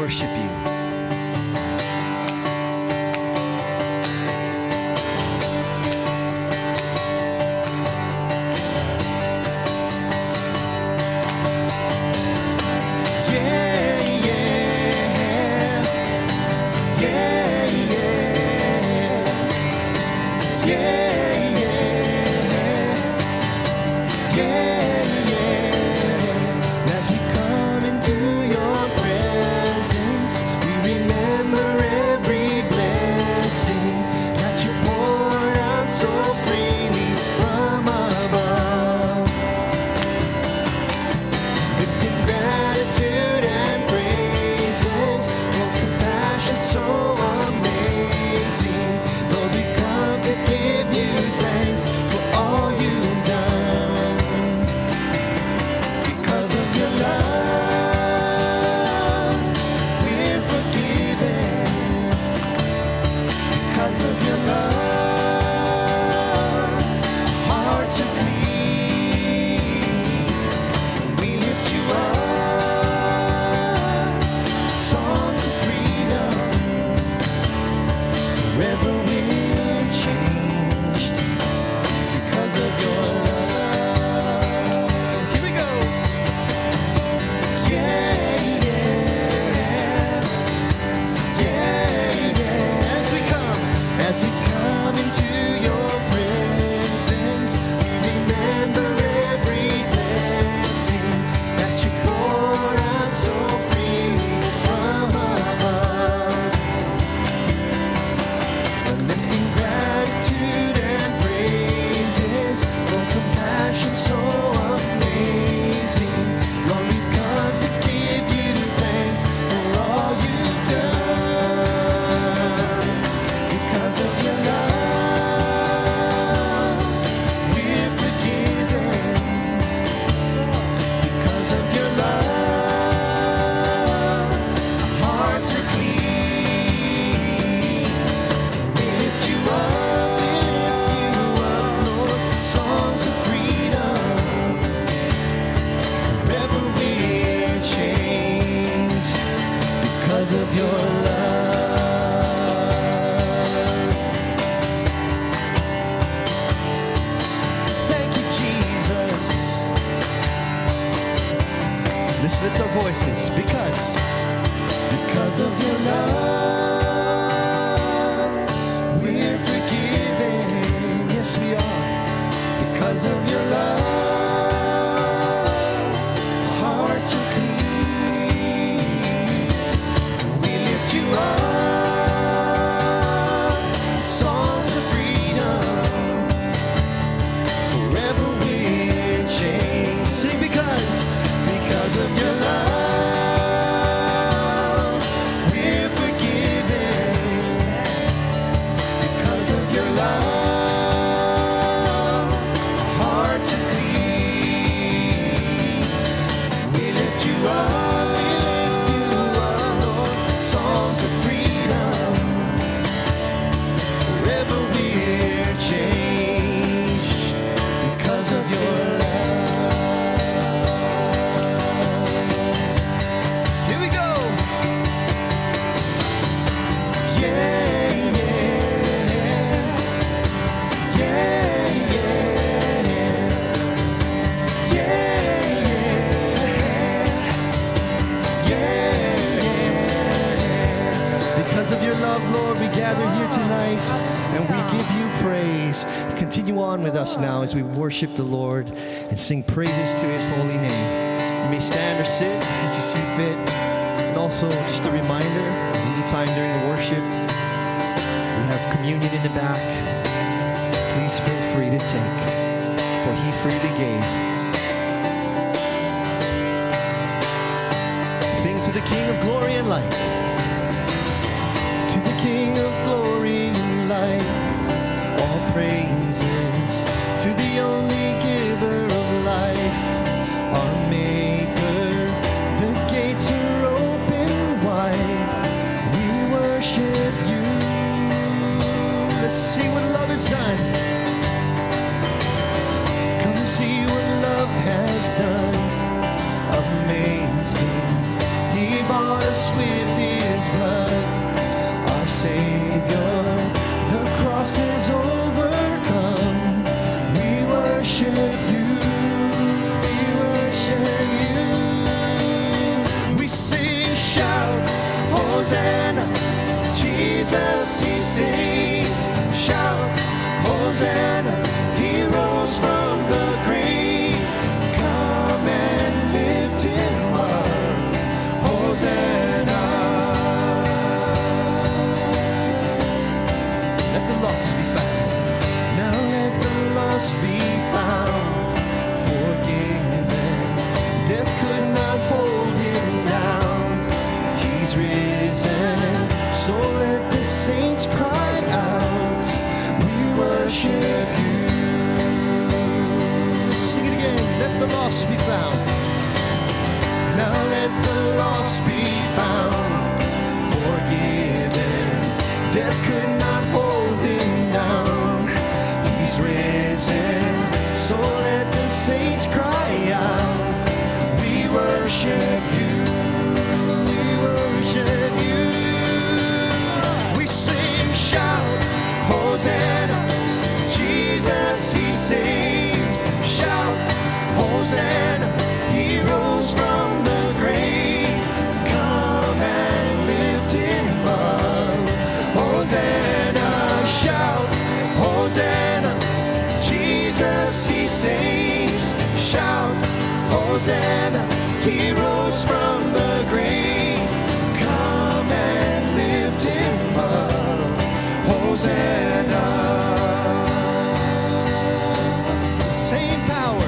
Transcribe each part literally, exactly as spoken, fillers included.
worship you. Now as we worship the Lord and sing praises to his holy name. You may stand or sit as you see fit. And also just a reminder, anytime during the worship, we have communion in the back. Please feel free to take, for he freely gave. Sing to the King of glory and light. To the King of glory and light, all praises. To the only giver of life, our Maker, the gates are open wide. We worship you. Let's see what love has done. Come see what love has done. Amazing. He bought us with his Hosanna, Jesus, he saves. Shout, Hosanna, he rose from the grave. Come and lift him up. Hosanna. Let the lost be found. Now let the lost be found. Forgiven. Death could not hold him down. He's risen. So let the saints cry out. We worship you. Sing it again. Let the lost be found. Now let the lost be found. Forgiven. Death could not hold him down. He's risen. So let the saints cry out. We worship you. We worship you. We sing, shout, Hosanna. Jesus, he saves. Shout, Hosanna. He rose from the grave. Come and lift him up. Hosanna. Shout, Hosanna. Jesus, he saves. Shout, Hosanna. He rose from the grave. Come and lift him up. Hosanna. The same power,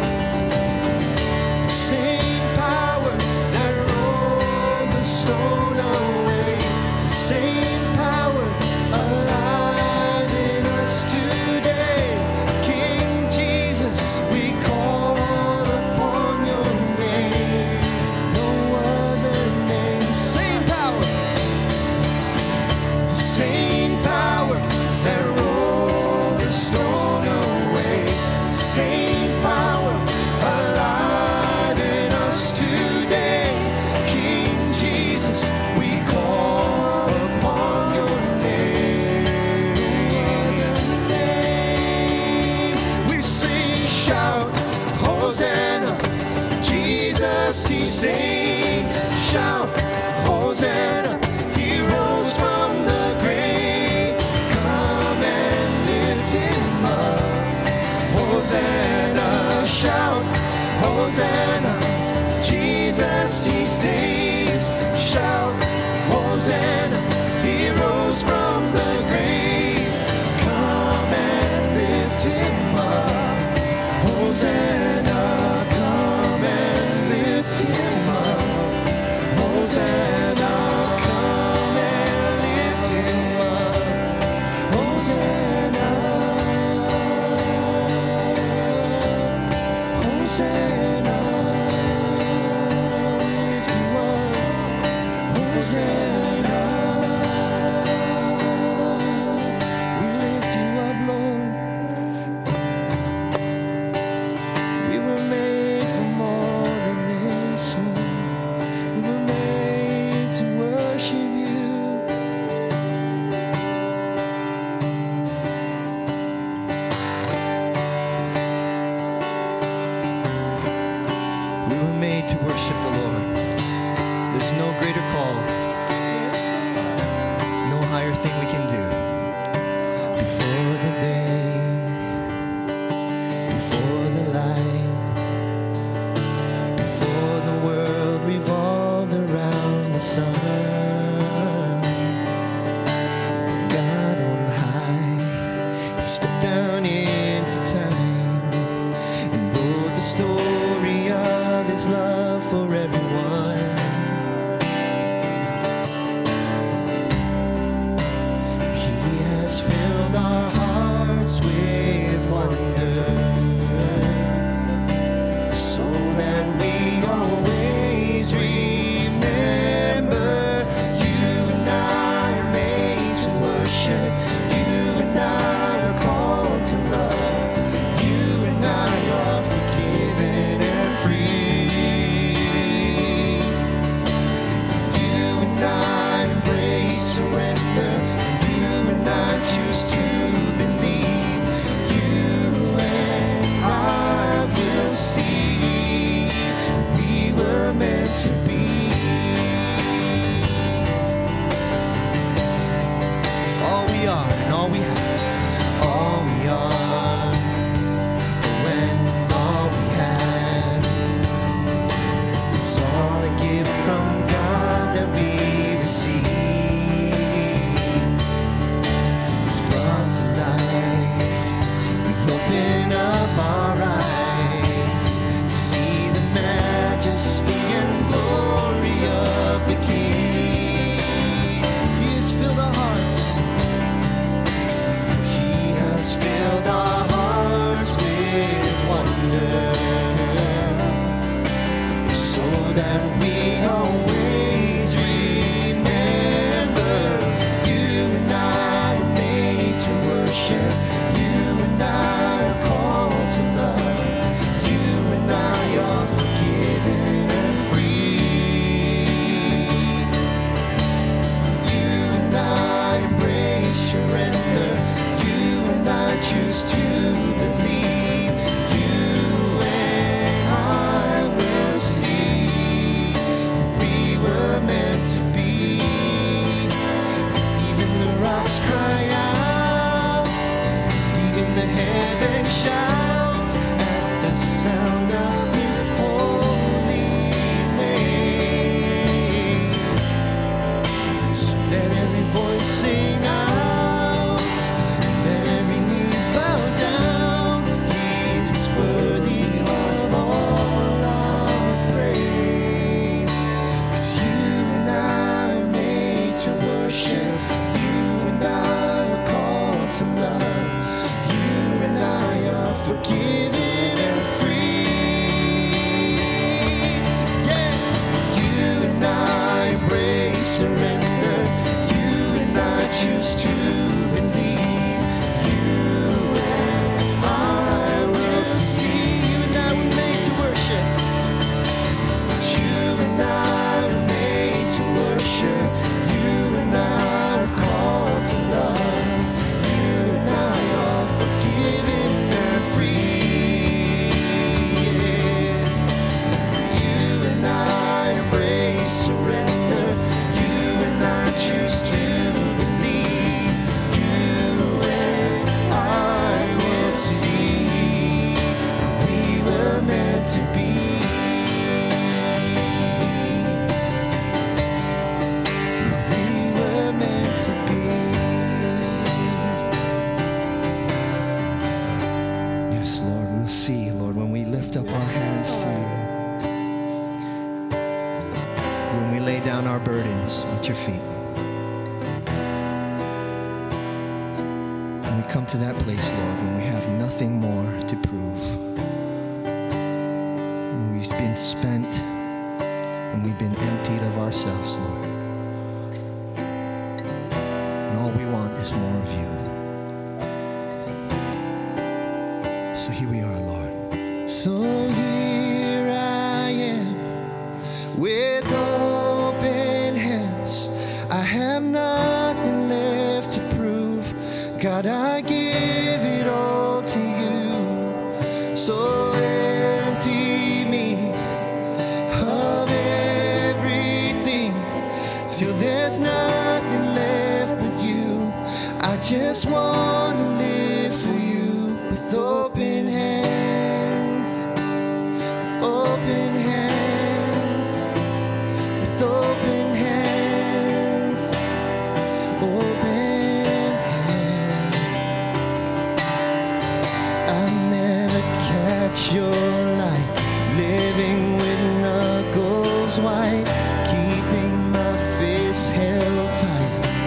the same power that rolled the stone away, the same power alive in us today. King Jesus, we call upon your name. No other name. The same power, the same power that rolled the stone away, the same power alive in us today. King Jesus, we call upon your name. No other name. We sing, shout, Hosanna. Jesus, he saves. Shout, Hosanna. He rose from the grave. Come and lift him up. Hosanna. Shout, Hosanna. Jesus, he saves. Shout, Hosanna. He rose from the grave. Come and lift him up. Hosanna. Come and lift him up. Hosanna. Come and lift him up. Hosanna. Hosanna. We lift you up. Hosanna. We lift you up, Lord. We were made for more than this, Lord. We were made to worship you. We were made to worship the Lord. There's no greater call, no higher thing we can do. Before the day, before the light, before the world revolved around the sun, God on high, he stepped down into time and wrote the story of his love for everyone. He has filled our hearts with wonder, so that we always remember lay down our burdens at your feet. And we come to that place, Lord, when we have nothing more to prove. When we've been spent and we've been emptied of ourselves, Lord. And all we want is more of you. So here we are, Lord. So here I am with open hands. I have nothing left to prove. God, I give it all to you. So empty me of everything till there's nothing left but you. I just want to live for you with open hands, with open hands, with open hands, open hands. I never catch your light, living with knuckles white, keeping my face held tight.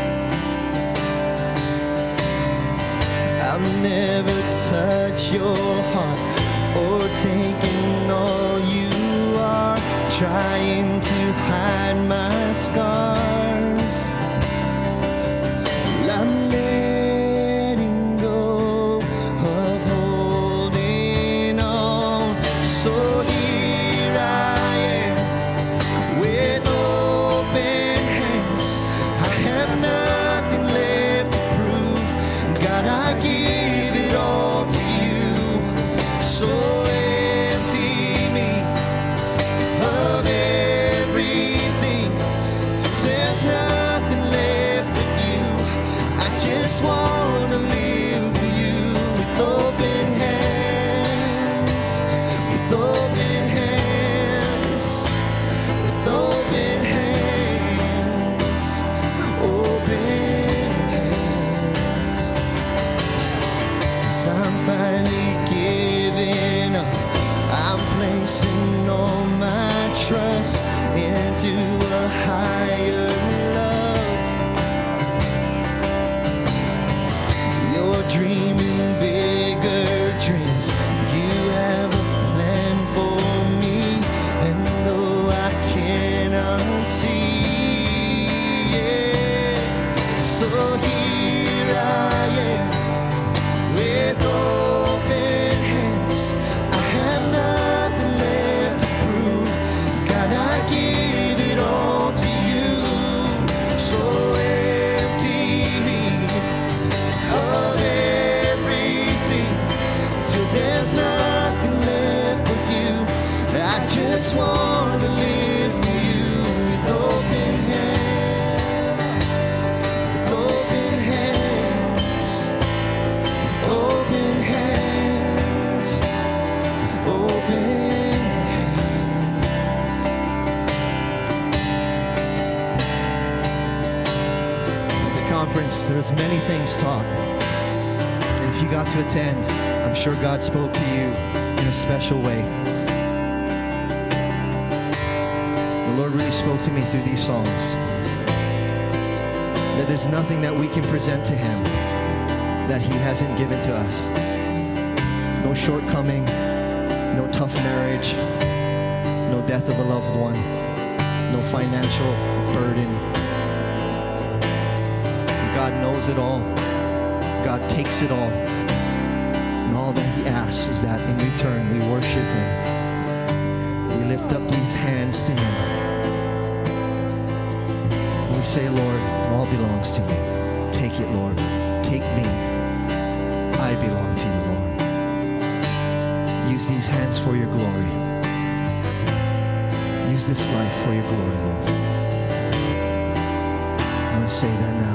I'll never touch your heart or taking all you are, trying to hide my scars. I'm letting go of holding on. So here I am with open hands. I have nothing left to prove. God, I give it all to you. So empty me of everything till there's nothing left but you. I just want to live for you with open hands, with open hands, with open hands, open hands. 'Cause I'm finally giving up. I'm placing all my trust into a higher love. You're dreaming bigger dreams. You have a plan for me, and though I cannot see, yeah. So here I am with open hands. I have nothing left to prove. God, I give it all to you. So empty me of everything till there's nothing left but you. I just want to live for you with open hands, with open hands, open hands, open hands. At the conference, there's many things taught. And if you got to attend, I'm sure God spoke to you in a special way. The Lord really spoke to me through these songs. That there's nothing that we can present to Him that He hasn't given to us. No shortcoming, no tough marriage, no death of a loved one, no financial burden. God knows it all. God takes it all. And all that He asks is that in return we worship Him. We lift up these hands to Him. We say, Lord, it all belongs to you. Take it, Lord. Take me. I belong to you, Lord. Use these hands for your glory. Use this life for your glory, Lord. I'm going to say that now.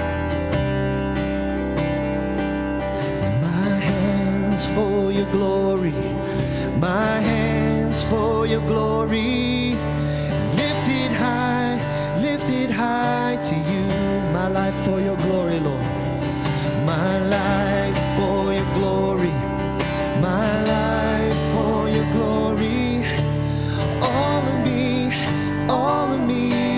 My hands for your glory. My hands for your glory. Lifted high, lifted high to you. My life for your glory, Lord. My life for your glory. My life for your glory. All of me, all of me.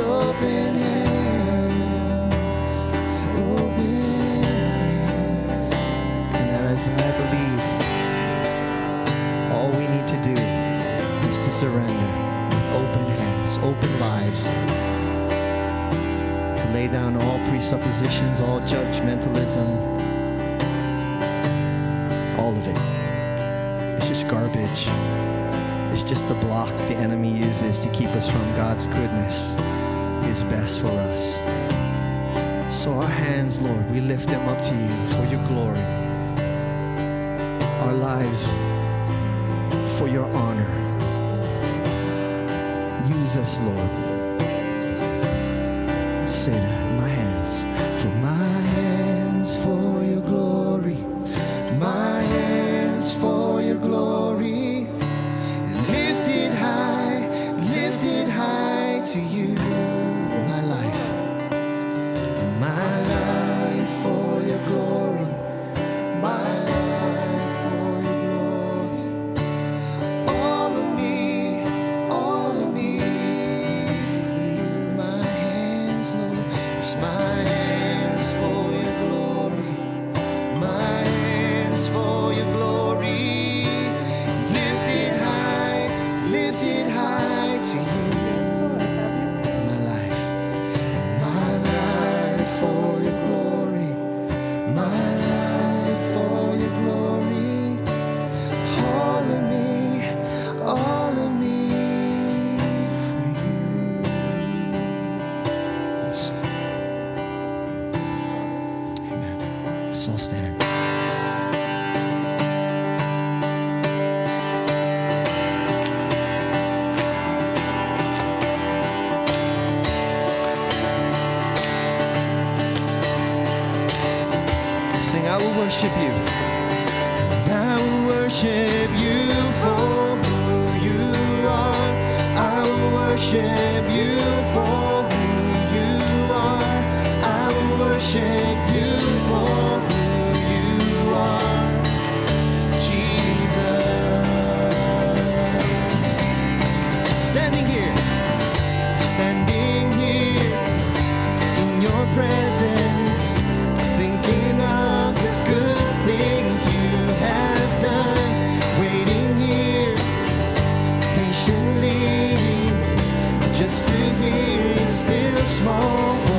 open hands, open hands. And as I believe, all we need to do is to surrender with open hands, open lives, to lay down all presuppositions, all judgmentalism, all of it. It's just garbage. It's just the block the enemy uses to keep us from God's goodness, His best for us. So our hands, Lord, we lift them up to you for your glory. Our lives for your honor. Use us, Lord. Say that. My hands. For my hands for your glory. My hands for your glory. Lifted high, lifted high to you. My life. My life for your glory. My life for your glory. All of me, all of me for you. My hands, Lord. It's my hands for your glory. My hands for your glory. Lifted high, lifted high to you. My life, my life for your glory. My life for your glory. All of me, all of me for you. Yes. Amen. Let's all stand. Sing, I will worship you. I will worship you for who you are. I will worship you for who you are. I will worship you for who you are, Jesus. Standing here, standing here in your presence, thinking of the good things you have done, waiting here patiently just to hear your still small